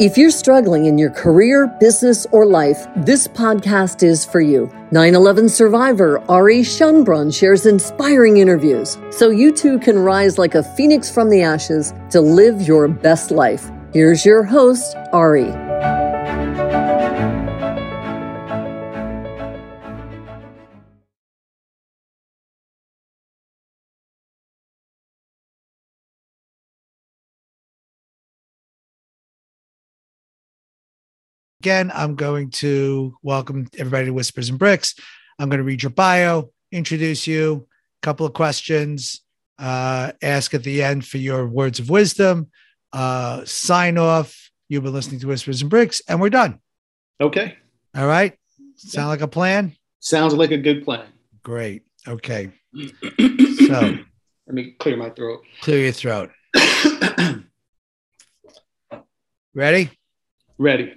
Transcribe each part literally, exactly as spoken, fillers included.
If you're struggling in your career, business, or life, this podcast is for you. nine eleven survivor Ari Schunbrunn shares inspiring interviews so you too can rise like a phoenix from the ashes to live your best life. Here's your host, Ari. Again, I'm going to welcome everybody to Whispers and Bricks. I'm going to read your bio, introduce you, a couple of questions, uh, ask at the end for your words of wisdom, uh, sign off. You've been listening to Whispers and Bricks, and we're done. Okay. All right. Sound like a plan? Sounds like a good plan. Great. Okay. So let me clear my throat. Clear your throat. Ready? Ready.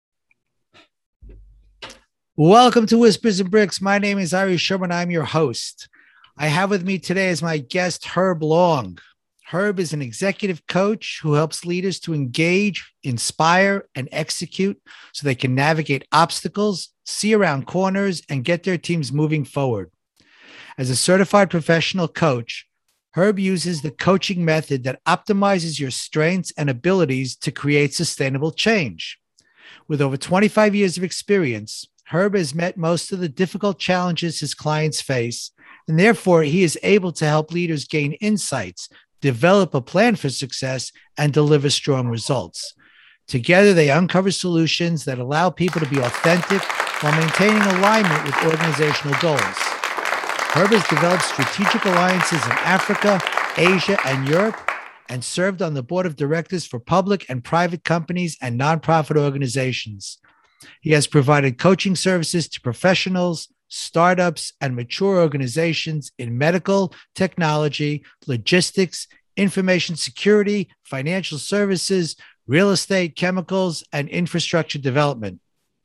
Welcome to Whispers and Bricks. My name is Ari Schunbrunn. I'm your host. I have with me today as my guest, Herb Long. Herb is an executive coach who helps leaders to engage, inspire, and execute so they can navigate obstacles, see around corners, and get their teams moving forward. As a certified professional coach, Herb uses the coaching method that optimizes your strengths and abilities to create sustainable change. With over twenty-five years of experience, Herb has met most of the difficult challenges his clients face, and therefore he is able to help leaders gain insights, develop a plan for success, and deliver strong results. Together, they uncover solutions that allow people to be authentic while maintaining alignment with organizational goals. Herb has developed strategic alliances in Africa, Asia, and Europe, and served on the board of directors for public and private companies and nonprofit organizations. He has provided coaching services to professionals, startups, and mature organizations in medical, technology, logistics, information security, financial services, real estate, chemicals, and infrastructure development.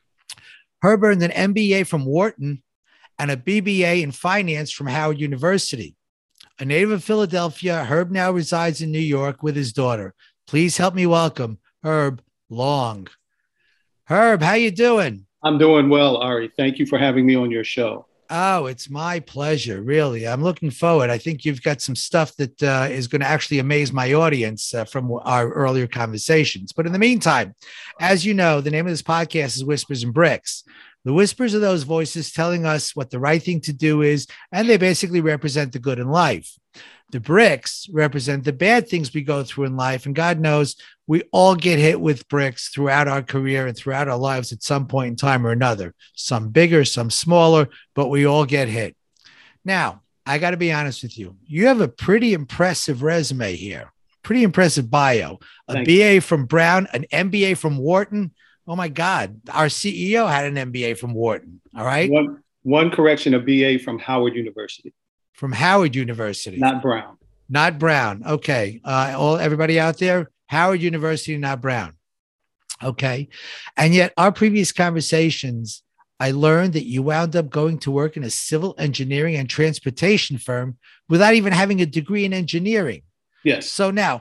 Herb earned an M B A from Wharton and a B B A in finance from Howard University. A native of Philadelphia, Herb now resides in New York with his daughter. Please help me welcome Herb Long. Herb, how you doing? I'm doing well, Ari. Thank you for having me on your show. Oh, it's my pleasure, really. I'm looking forward. I think you've got some stuff that uh, is going to actually amaze my audience uh, from our earlier conversations. But in the meantime, as you know, the name of this podcast is Whispers and Bricks. The whispers are those voices telling us what the right thing to do is, and they basically represent the good in life. The bricks represent the bad things we go through in life. And God knows we all get hit with bricks throughout our career and throughout our lives at some point in time or another. Some bigger, some smaller, but we all get hit. Now, I got to be honest with you. You have a pretty impressive resume here. Pretty impressive bio. A Thank B A from Brown, an M B A from Wharton. Oh, my God. Our C E O had an M B A from Wharton. All right. One, one correction, a B A from Howard University. From Howard University. Not Brown. Not Brown. Okay. Uh, all everybody out there, Howard University, not Brown. Okay. And yet our previous conversations, I learned that you wound up going to work in a civil engineering and transportation firm without even having a degree in engineering. Yes. So now,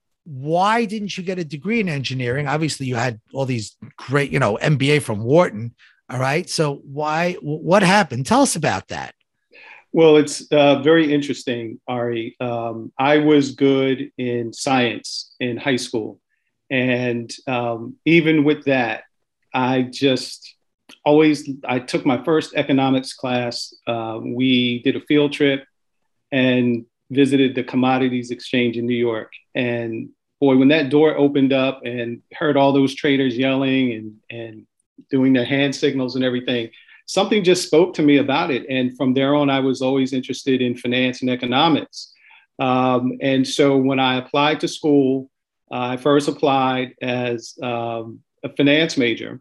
why didn't you get a degree in engineering? Obviously, you had all these great, you know, M B A from Wharton. All right. So why, what happened? Tell us about that. Well, it's uh, very interesting, Ari. Um, I was good in science in high school. And um, even with that, I just always, I took my first economics class. Uh, we did a field trip and visited the Commodities Exchange in New York. And boy, when that door opened up and heard all those traders yelling and, and doing their hand signals and everything, something just spoke to me about it. And from there on, I was always interested in finance and economics. Um, and so when I applied to school, uh, I first applied as um, a finance major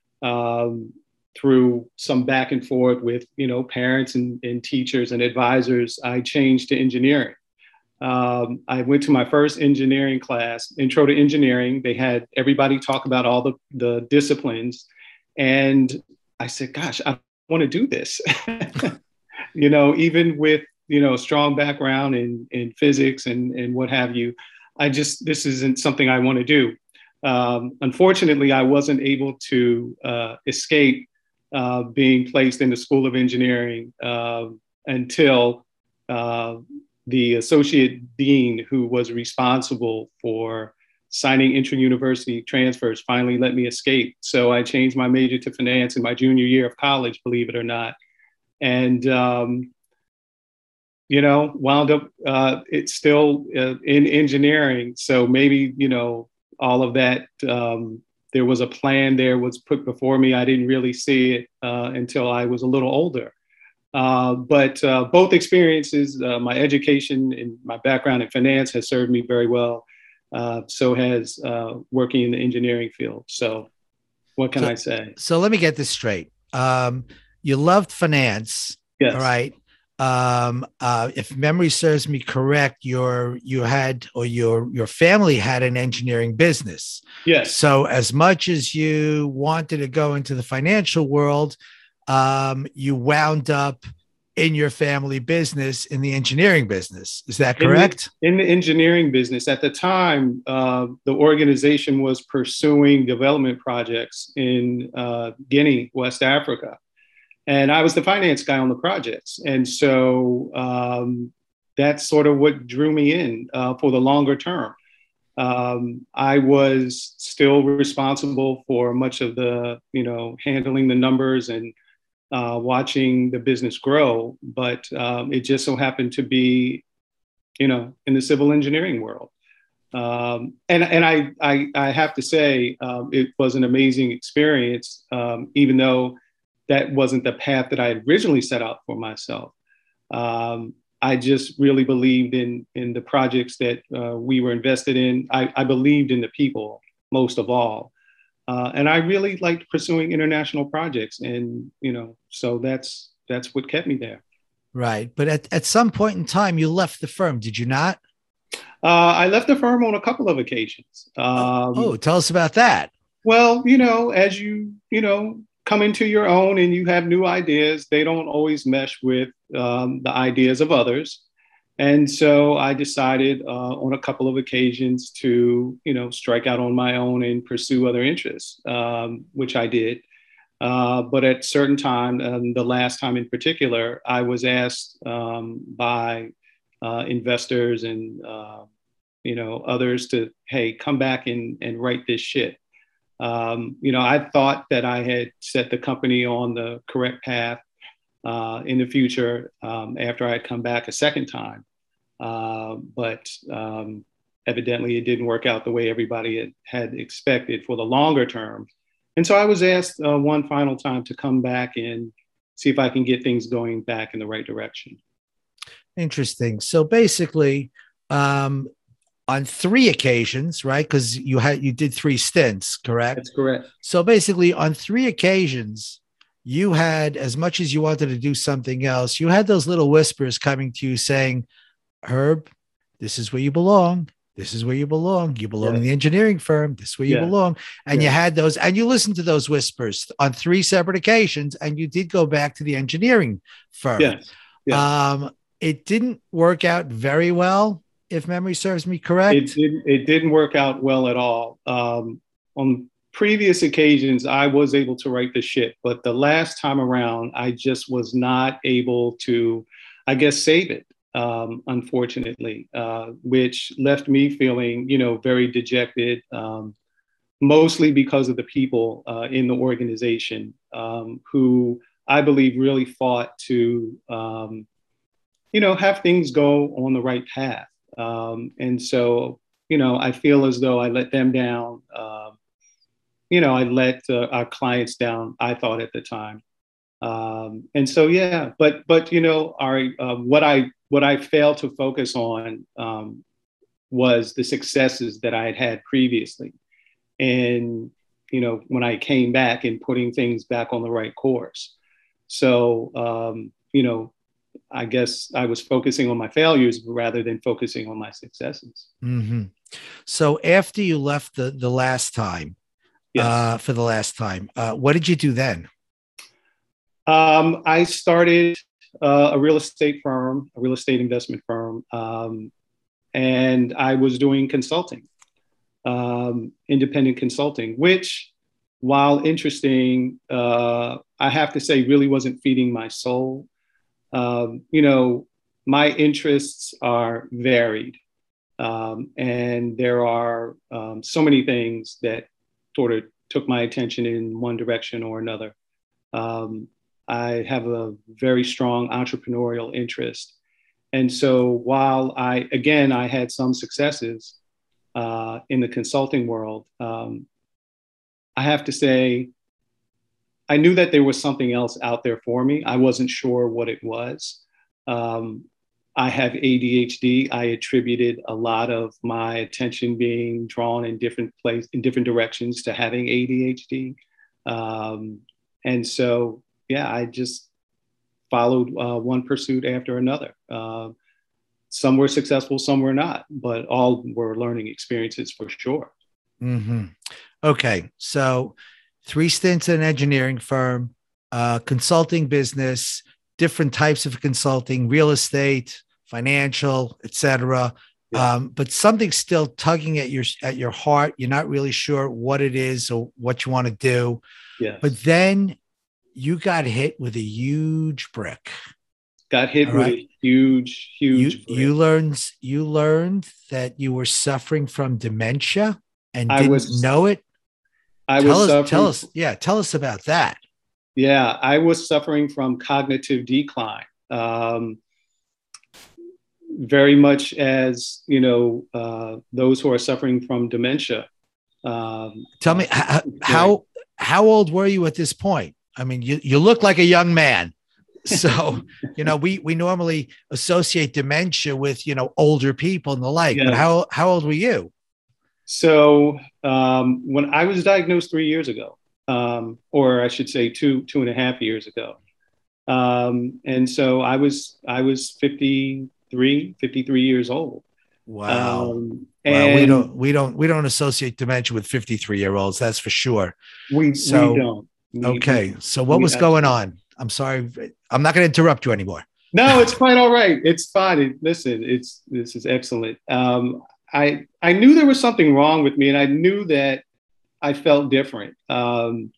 um, through some back and forth with, you know, parents and, and teachers and advisors. I changed to engineering. Um, I went to my first engineering class, Intro to Engineering. They had everybody talk about all the, the disciplines. And I said, gosh, I want to do this. You know, even with, you know, strong background in, in physics and, and what have you, I just, this isn't something I want to do. Um, unfortunately, I wasn't able to uh, escape uh, being placed in the School of Engineering uh, until uh, the associate dean who was responsible for signing intra-university transfers finally let me escape. So I changed my major to finance in my junior year of college, believe it or not. And, um, you know, wound up, uh, it's still uh, in engineering. So maybe, you know, all of that, um, there was a plan there was put before me. I didn't really see it uh, until I was a little older. Uh, but uh, both experiences, uh, my education and my background in finance has served me very well. Uh, so has uh, working in the engineering field. So what can so, I say? So let me get this straight. Um, you loved finance. Yes. All right. Um, uh, if memory serves me correct, your you had or your your family had an engineering business. Yes. So as much as you wanted to go into the financial world, um, you wound up in your family business in the engineering business. Is that correct? In the, in the engineering business at the time, uh, the organization was pursuing development projects in uh, Guinea, West Africa. And I was the finance guy on the projects. And so um, that's sort of what drew me in uh, for the longer term. Um, I was still responsible for much of the, you know, handling the numbers and uh, watching the business grow. But um, it just so happened to be, you know, in the civil engineering world. Um, and and I, I, I have to say, um, it was an amazing experience, um, even though that wasn't the path that I had originally set out for myself. Um, I just really believed in in the projects that uh, we were invested in. I, I believed in the people most of all, uh, and I really liked pursuing international projects. And you know, so that's that's what kept me there. Right, but at at some point in time, you left the firm, did you not? Uh, I left the firm on a couple of occasions. Um, oh, oh, tell us about that. Well, you know, as you you know. come into your own and you have new ideas, they don't always mesh with um, the ideas of others. And so I decided uh, on a couple of occasions to, you know, strike out on my own and pursue other interests, um, which I did. Uh, but at certain time, um, the last time in particular, I was asked um, by uh, investors and, uh, you know, others to, hey, come back and, and write this shit. Um, you know, I thought that I had set the company on the correct path uh, in the future um, after I had come back a second time. Uh, but um, evidently it didn't work out the way everybody had, had expected for the longer term. And so I was asked uh, one final time to come back and see if I can get things going back in the right direction. Interesting. So basically, um, on three occasions, right? Because you had you did three stints, correct? That's correct. So basically, on three occasions, you had, as much as you wanted to do something else, you had those little whispers coming to you saying, Herb, this is where you belong. This is where you belong. You belong yes. in the engineering firm. This is where you yes. belong. And yes. you had those, and you listened to those whispers on three separate occasions, and you did go back to the engineering firm. Yes. Yes. Um, it didn't work out very well, if memory serves me correct. It didn't, it didn't work out well at all. Um, on previous occasions, I was able to write the shit, but the last time around, I just was not able to, I guess, save it, um, unfortunately, uh, which left me feeling, you know, very dejected, um, mostly because of the people uh, in the organization um, who I believe really fought to, um, you know, have things go on the right path. Um, and so, you know, I feel as though I let them down. Uh, you know, I let uh, our clients down, I thought at the time. Um, and so, yeah, but, but, you know, our, uh, what I, what I failed to focus on um, was the successes that I had had previously. And, you know, when I came back and putting things back on the right course. So, um, you know, I guess I was focusing on my failures rather than focusing on my successes. Mm-hmm. So after you left the, the last time, yes. uh, for the last time, uh, what did you do then? Um, I started uh, a real estate firm, a real estate investment firm, um, and I was doing consulting. Uh, um, independent consulting, which, while interesting, uh, I have to say really wasn't feeding my soul. Um, you know, my interests are varied. Um, and there are um, so many things that sort of took my attention in one direction or another. Um, I have a very strong entrepreneurial interest. And so while I, again, I had some successes uh, in the consulting world, um, I have to say, I knew that there was something else out there for me. I wasn't sure what it was. Um, I have A D H D. I attributed a lot of my attention being drawn in different places, in different directions to having A D H D. Um, and so, yeah, I just followed uh, one pursuit after another. Uh, some were successful, some were not, but all were learning experiences for sure. Mm-hmm. Okay. So three stints in an engineering firm, uh, consulting business, different types of consulting, real estate, financial, et cetera. Yeah. Um, but something's still tugging at your, at your heart. You're not really sure what it is or what you want to do. Yes. But then you got hit with a huge brick. Got hit All with right. a huge, huge You, brick. you learned, you learned that you were suffering from dementia and I didn't was- know it. I Tell was us, suffering. tell us, yeah, tell us about that. Yeah, I was suffering from cognitive decline. Um, very much as, you know, uh, those who are suffering from dementia. Um, Tell me uh, how, how, how old were you at this point? I mean, you, you look like a young man. So, you know, we, we normally associate dementia with, you know, older people and the like, Yeah. but how, how old were you? So um, when I was diagnosed three years ago, um, or I should say two, two and a half years ago. Um, and so I was, I was fifty-three, fifty-three years old. Wow. Um, Well, and we don't, we don't, we don't associate dementia with fifty-three year olds. That's for sure. we, So, we don't. We- okay. we- So what we was going absolutely- on? I'm sorry. I'm not going to interrupt you anymore. No, it's quite all right. It's fine. It, listen, it's, this is excellent. Um, I, I knew there was something wrong with me, and I knew that I felt different. Um,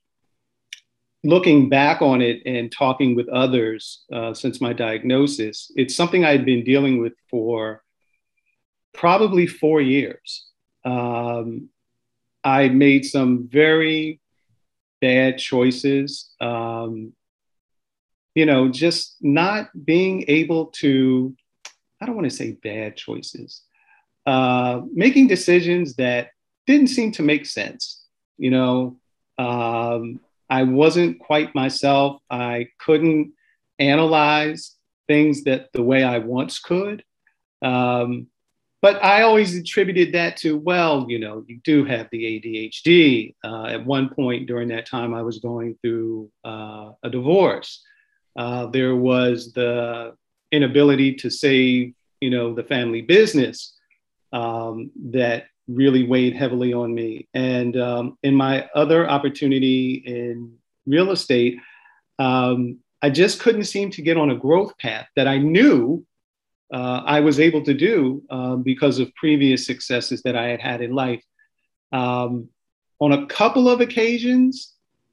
looking back on it and talking with others uh, since my diagnosis, it's something I'd been dealing with for probably four years. Um, I made some very bad choices. Um, you know, just not being able to, I don't want to say bad choices, uh, making decisions that didn't seem to make sense. You know, um, I wasn't quite myself. I couldn't analyze things that the way I once could. Um, but I always attributed that to, well, you know, you do have the A D H D. Uh, at one point during that time, I was going through uh, a divorce. Uh, there was the inability to save, you know, the family business um, that really weighed heavily on me. And um, in my other opportunity in real estate, um, I just couldn't seem to get on a growth path that I knew uh, I was able to do uh, because of previous successes that I had had in life. Um, on a couple of occasions,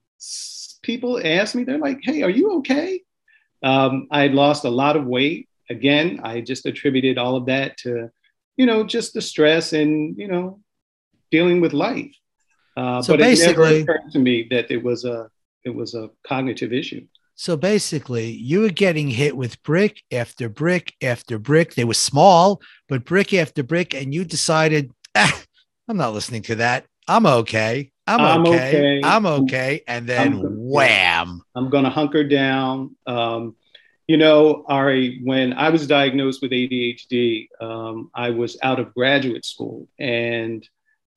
people asked me, they're like, hey, are you okay? Um, I had lost a lot of weight. Again, I just attributed all of that to, you know, just the stress and, you know, dealing with life. Uh, So but it never basically- occurred to me that it was a, it was a cognitive issue. So basically, you were getting hit with brick after brick after brick. They were small, but brick after brick. And you decided, ah, I'm not listening to that. I'm okay. I'm, I'm okay. okay. I'm okay. And then I'm good. wham. I'm going to hunker down. Um, you know, Ari, when I was diagnosed with A D H D, um, I was out of graduate school, and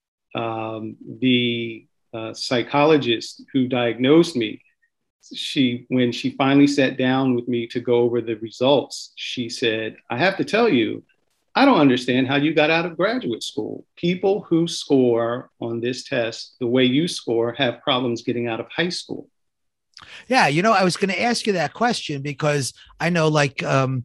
um, the uh, psychologist who diagnosed me, she, when she finally sat down with me to go over the results, she said, I have to tell you, I don't understand how you got out of graduate school. People who score on this test the way you score have problems getting out of high school. Yeah. You know, I was going to ask you that question because I know like um,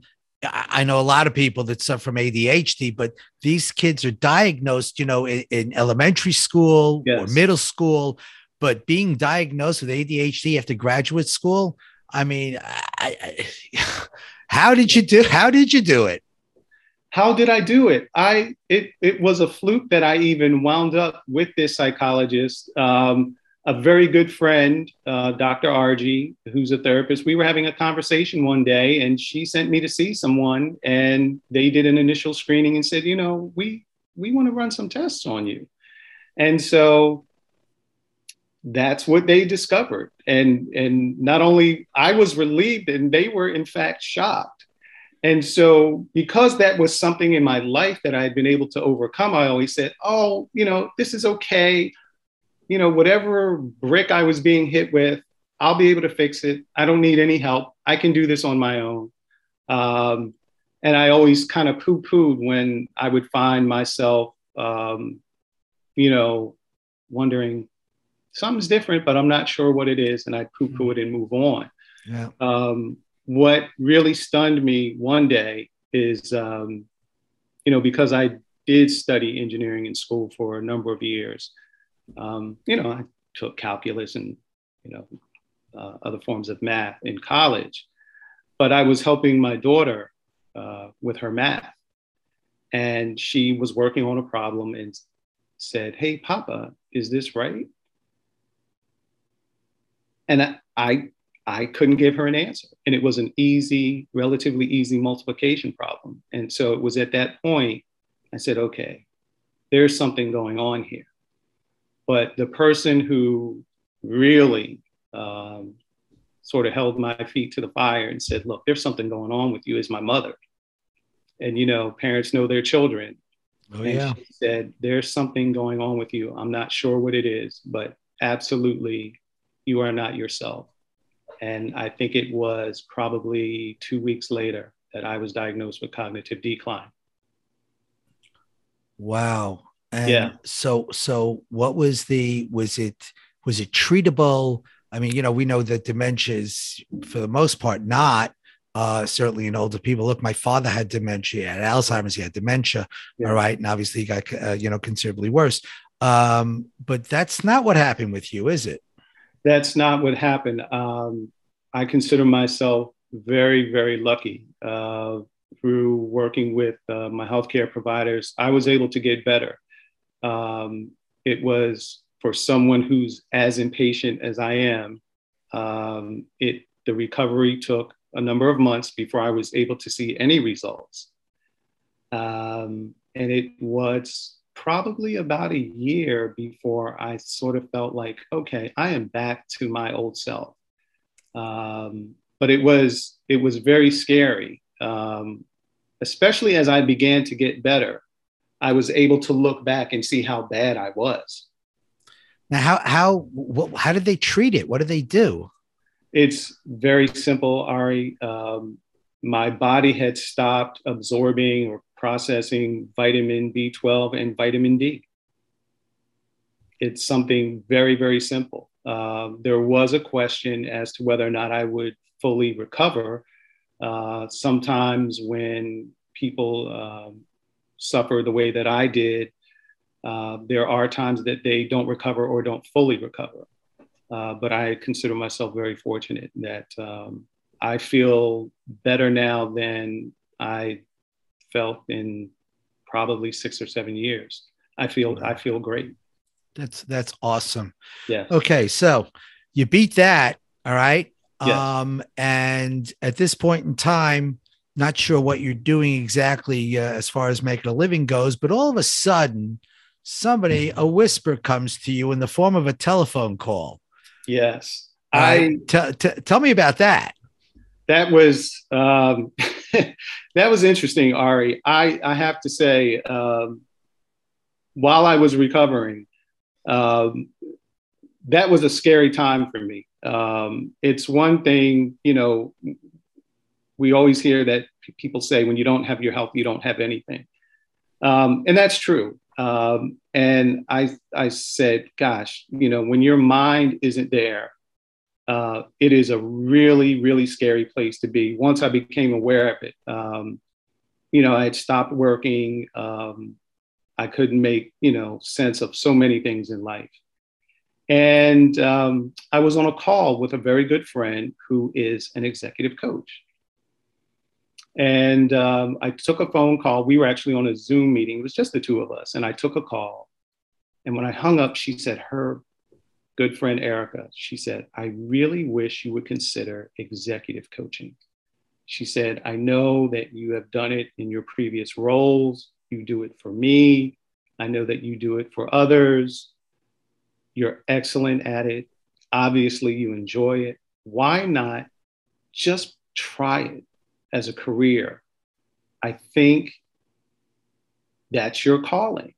I I know a lot of people that suffer from A D H D, but these kids are diagnosed, you know, in, in elementary school Yes. or middle school, but being diagnosed with A D H D after graduate school, I mean, I, I, how did you do? How did you do it? How did I do it? I it it was a fluke that I even wound up with this psychologist. Um, a very good friend, uh, Doctor Argy, who's a therapist. We were having a conversation one day, and she sent me to see someone, and they did an initial screening and said, you know, we we want to run some tests on you, and so that's what they discovered. And and not only I was relieved, and they were in fact shocked. And so because that was something in my life that I had been able to overcome, I always said, oh, you know, this is okay. You know, whatever brick I was being hit with, I'll be able to fix it. I don't need any help. I can do this on my own. Um, and I always kind of poo-pooed when I would find myself, um, you know, wondering, something's different, but I'm not sure what it is. And I'd poo-poo it and move on. Yeah. Um, what really stunned me one day is, um, you know, because I did study engineering in school for a number of years. Um, you know, I took calculus and, you know, uh, other forms of math in college, but I was helping my daughter uh, with her math. And she was working on a problem and said, hey, Papa, is this right? And I, I I couldn't give her an answer. And it was an easy, relatively easy multiplication problem. And so it was at that point, I said, okay, there's something going on here. But the person who really um, sort of held my feet to the fire and said, look, there's something going on with you is my mother. And, you know, parents know their children. Oh, and yeah. she said, there's something going on with you. I'm not sure what it is, but absolutely, you are not yourself. And I think it was probably two weeks later that I was diagnosed with cognitive decline. Wow. And Yeah. so, so what was the, was it, was it treatable? I mean, you know, we know that dementia is for the most part, not uh, certainly in older people. Look, my father had dementia, he had Alzheimer's, he had dementia. Yeah. All right. And obviously he got, uh, you know, considerably worse. Um, but that's not what happened with you, is it? That's not what happened. Um, I consider myself very, very lucky. Uh, through working with uh, my healthcare providers, I was able to get better. Um, it was for someone who's as impatient as I am. Um, it the recovery took a number of months before I was able to see any results, um, and it was probably about a year before I sort of felt like, okay, I am back to my old self. Um, but it was it was very scary, um, especially as I began to get better. I was able to look back and see how bad I was. Now, how how what, how did they treat it? What did they do? It's very simple, Ari. Um, my body had stopped absorbing or processing vitamin B twelve and vitamin D. It's something very, very simple. Uh, there was a question as to whether or not I would fully recover. Uh, sometimes when people um, suffer the way that I did, uh, there are times that they don't recover or don't fully recover. Uh, but I consider myself very fortunate that um, I feel better now than I felt in probably six or seven years. I feel I feel great. That's that's awesome. Yeah. Okay, so you beat that, all right. Yes. Um, and at this point in time, not sure what you're doing exactly uh, as far as making a living goes, but all of a sudden, somebody, a whisper comes to you in the form of a telephone call. Yes. I t- t- tell me about that. That was um, that was interesting, Ari. I I have to say, um, while I was recovering, um, that was a scary time for me. Um, it's one thing, you know, we always hear that p- people say, when you don't have your health, you don't have anything. Um, and that's true. Um, and I, I said, gosh, you know, when your mind isn't there, uh, it is a really, really scary place to be. Once I became aware of it, um, you know, I had stopped working. Um, I couldn't make, you know, sense of so many things in life. And um, I was on a call with a very good friend who is an executive coach. And um, I took a phone call. We were actually on a Zoom meeting. It was just the two of us. And I took a call. And when I hung up, she said, her good friend, Erica, she said, I really wish you would consider executive coaching. She said, I know that you have done it in your previous roles. You do it for me. I know that you do it for others. You're excellent at it. Obviously, you enjoy it. Why not just try it as a career? I think that's your calling.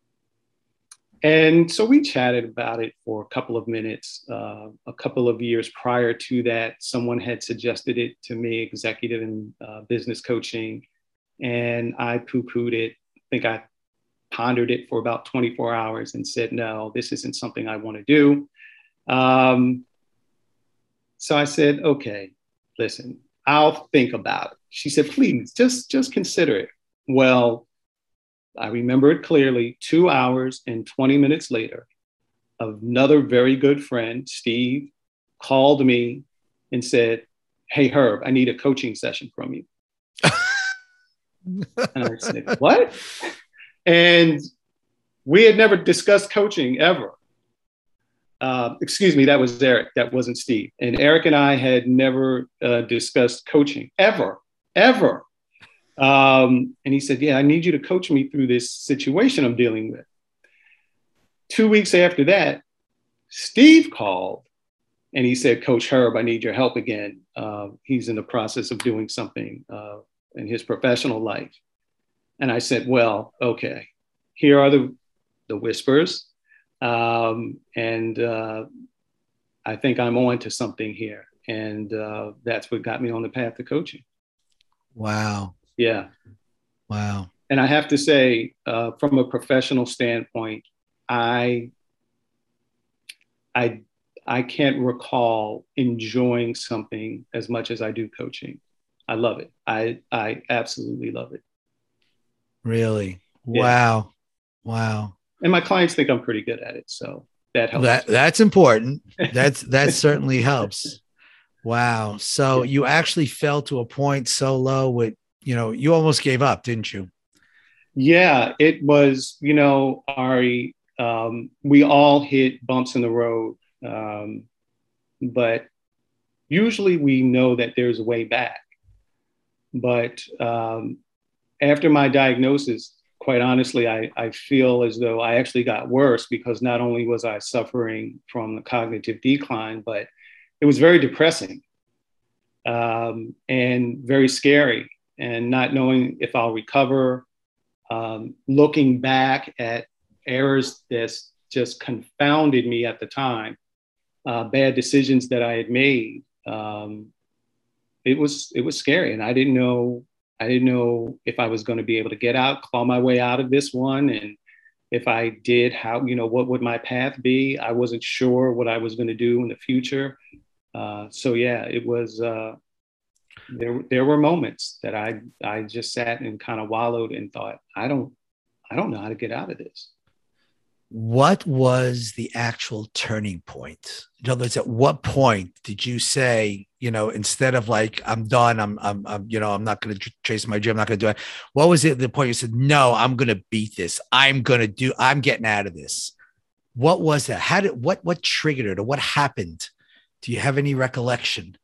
And so we chatted about it for a couple of minutes. Uh, a couple of years prior to that, someone had suggested it to me, executive and uh, business coaching, and I poo-pooed it. I think I pondered it for about twenty-four hours and said, no, this isn't something I want to do. Um, so I said, okay, listen, I'll think about it. She said, please, just, just consider it. Well, I remember it clearly. Two hours and twenty minutes later, another very good friend, Steve, called me and said, hey, Herb, I need a coaching session from you. And I said, what? And we had never discussed coaching ever. Uh, excuse me, that was Eric. That wasn't Steve. And Eric and I had never uh, discussed coaching ever, ever. Um, and he said, yeah, I need you to coach me through this situation I'm dealing with. Two weeks after that, Steve called and he said, Coach Herb, I need your help again. Uh, he's in the process of doing something uh, in his professional life. And I said, well, okay, here are the, the whispers. Um, and uh, I think I'm on to something here. And uh, that's what got me on the path to coaching. Wow. Yeah. Wow. And I have to say, uh, from a professional standpoint, I, I, I can't recall enjoying something as much as I do coaching. I love it. I, I absolutely love it. Really? Yeah. Wow. Wow. And my clients think I'm pretty good at it. So that helps. That, that's important. That's, that certainly helps. Wow. So Yeah. you actually fell to a point so low with, you know, you almost gave up, didn't you? Yeah, it was, you know, Ari, um, we all hit bumps in the road. Um, but usually we know that there's a way back. But um, after my diagnosis, quite honestly, I, I feel as though I actually got worse because not only was I suffering from the cognitive decline, but it was very depressing um, and very scary, and not knowing if I'll recover, um, looking back at errors that just confounded me at the time, uh, bad decisions that I had made. Um, it was it was scary, and I didn't know I didn't know if I was going to be able to get out, claw my way out of this one, and if I did, how, you know, what would my path be? I wasn't sure what I was going to do in the future. Uh, so yeah, it was. Uh, there there were moments that I I just sat and kind of wallowed and thought, I don't I don't know how to get out of this. What was the actual turning point? In other words, at what point did you say, you know, instead of like, I'm done, I'm, I'm, I'm you know, I'm not going to chase my dream, I'm not going to do it. What was it the point you said, no, I'm going to beat this. I'm going to do, I'm getting out of this. What was that? How did, what, what triggered it, or what happened? Do you have any recollection?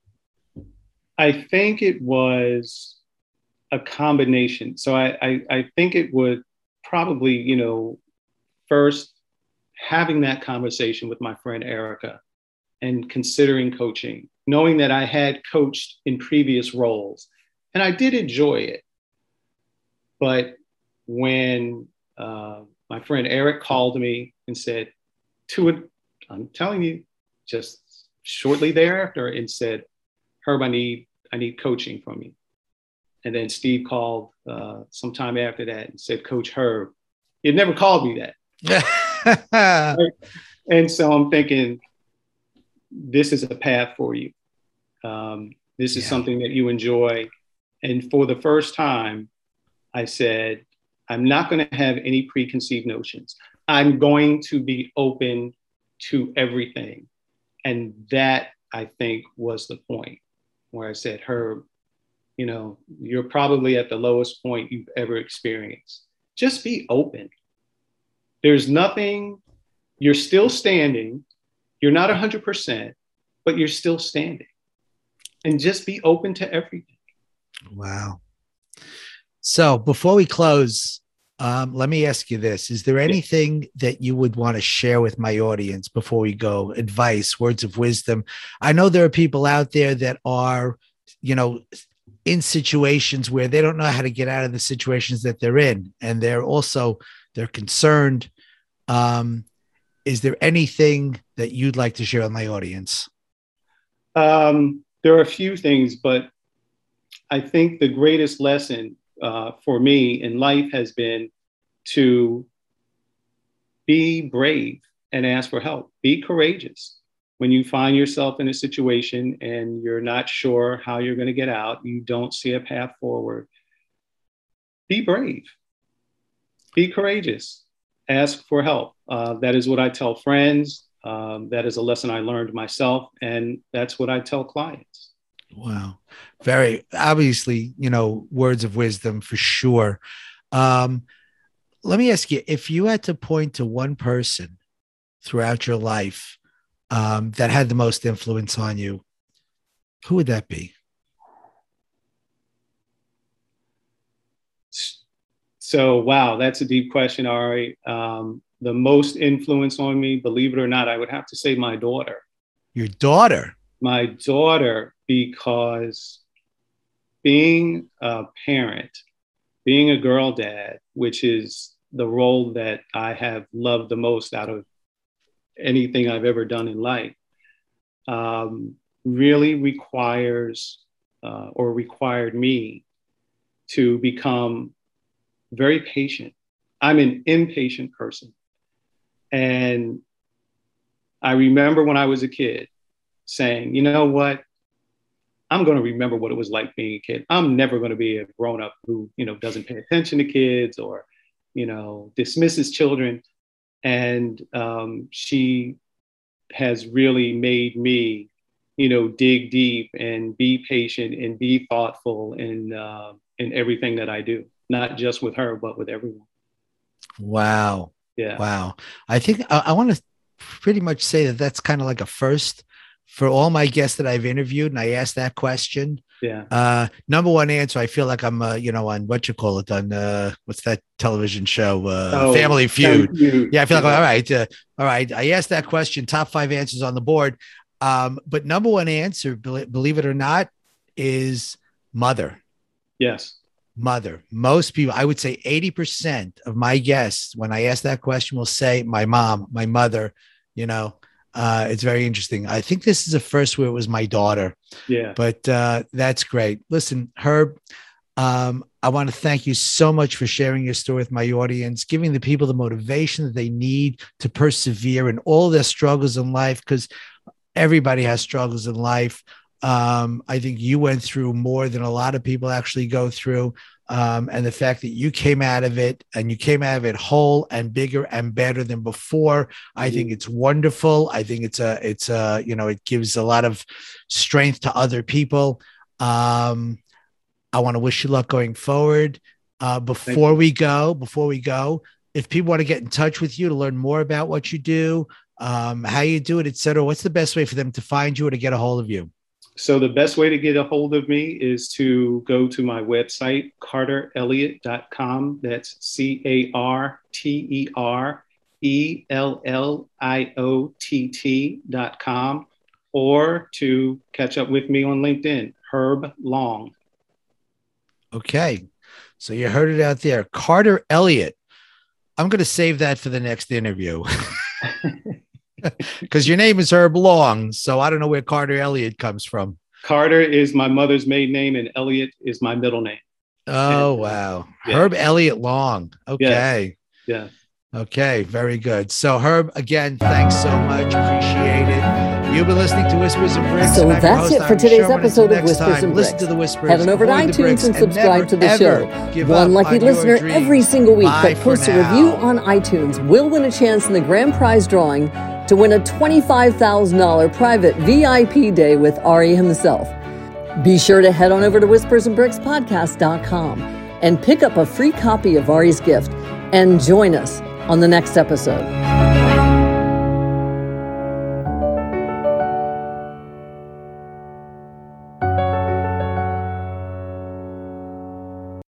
I think it was a combination. So I, I, I think it would probably, you know, first having that conversation with my friend Erica and considering coaching, knowing that I had coached in previous roles and I did enjoy it. But when uh, my friend Eric called me and said, to it, I'm telling you, just shortly thereafter, and said, Herb, I need, I need coaching from you. And then Steve called uh, sometime after that and said, Coach Herb. He had never called me that. Right? And so I'm thinking, this is a path for you. Um, this is Yeah. something that you enjoy. And for the first time, I said, I'm not going to have any preconceived notions. I'm going to be open to everything. And that, I think, was the point where I said, Herb, you know, you're probably at the lowest point you've ever experienced. Just be open. There's nothing, you're still standing. You're not one hundred percent, but you're still standing. And just be open to everything. Wow. So before we close, um, let me ask you this. Is there anything that you would want to share with my audience before we go? Advice, words of wisdom. I know there are people out there that are, you know, in situations where they don't know how to get out of the situations that they're in. And they're also, they're concerned. Um, is there anything that you'd like to share with my audience? Um, there are a few things, but I think the greatest lesson uh, for me in life has been to be brave and ask for help. Be courageous. When you find yourself in a situation and you're not sure how you're going to get out, you don't see a path forward, be brave. Be courageous. Ask for help. Uh, that is what I tell friends. Um, that is a lesson I learned myself. And that's what I tell clients. Wow. Very obviously, you know, words of wisdom for sure. Um, let me ask you, if you had to point to one person throughout your life um, that had the most influence on you, who would that be? So, wow, that's a deep question, Ari. Um, the most influence on me, believe it or not, I would have to say my daughter. Your daughter? My daughter, because being a parent, being a girl dad, which is the role that I have loved the most out of anything I've ever done in life, um, really requires uh, or required me to become very patient. I'm an impatient person. And I remember when I was a kid saying, you know what? I'm going to remember what it was like being a kid. I'm never going to be a grown up who, you know, doesn't pay attention to kids or, you know, dismisses children. And um, she has really made me, you know, dig deep and be patient and be thoughtful in, uh, in everything that I do, not just with her, but with everyone. Wow. Yeah. Wow. I think I, I want to pretty much say that that's kind of like a first for all my guests that I've interviewed. And I asked that question. Yeah. Uh, number one answer, I feel like I'm, uh, you know, on what you call it, on uh, what's that television show, uh, oh, Family Feud. Feud. Yeah, I feel like, yeah. all right, uh, all right. I asked that question, top five answers on the board. Um, but number one answer, believe it or not, is mother. Yes. Mother. Most people, I would say eighty percent of my guests, when I ask that question, will say my mom, my mother. You know, uh, it's very interesting. I think this is the first where it was my daughter. Yeah. But uh, that's great. Listen, Herb, um, I want to thank you so much for sharing your story with my audience, giving the people the motivation that they need to persevere in all their struggles in life, because everybody has struggles in life. Um, I think you went through more than a lot of people actually go through. Um, and the fact that you came out of it and you came out of it whole and bigger and better than before, I mm-hmm. think it's wonderful. I think it's a, it's a, you know, it gives a lot of strength to other people. Um, I want to wish you luck going forward. Uh, before we go, before we go, if people want to get in touch with you to learn more about what you do, um, how you do it, et cetera, what's the best way for them to find you or to get a hold of you? So the best way to get a hold of me is to go to my website, carter elliott dot com. That's C A R T E R E L L I O T T dot com, or to catch up with me on LinkedIn, Herb Long. Okay. So you heard it out there. Carter Elliott. I'm going to save that for the next interview. Because your name is Herb Long, so I don't know where Carter Elliott comes from. Carter is my mother's maiden name, and Elliott is my middle name. Oh, and, wow. Yeah. Herb Elliott Long. Okay. Yeah. yeah. Okay, very good. So Herb, again, thanks so much. Appreciate it. You've been listening to Whispers and Bricks. So and that's it for today's episode of Whispers time, and listen Bricks. to the whispers, Head on over to avoid the iTunes bricks, and subscribe never, to the ever show. give One up lucky on your listener dream. every single week Bye that posts for a review now. on iTunes will win a chance in the grand prize drawing to win a twenty-five thousand dollars private V I P day with Ari himself. Be sure to head on over to whispers and bricks podcast dot com and pick up a free copy of Ari's gift and join us on the next episode.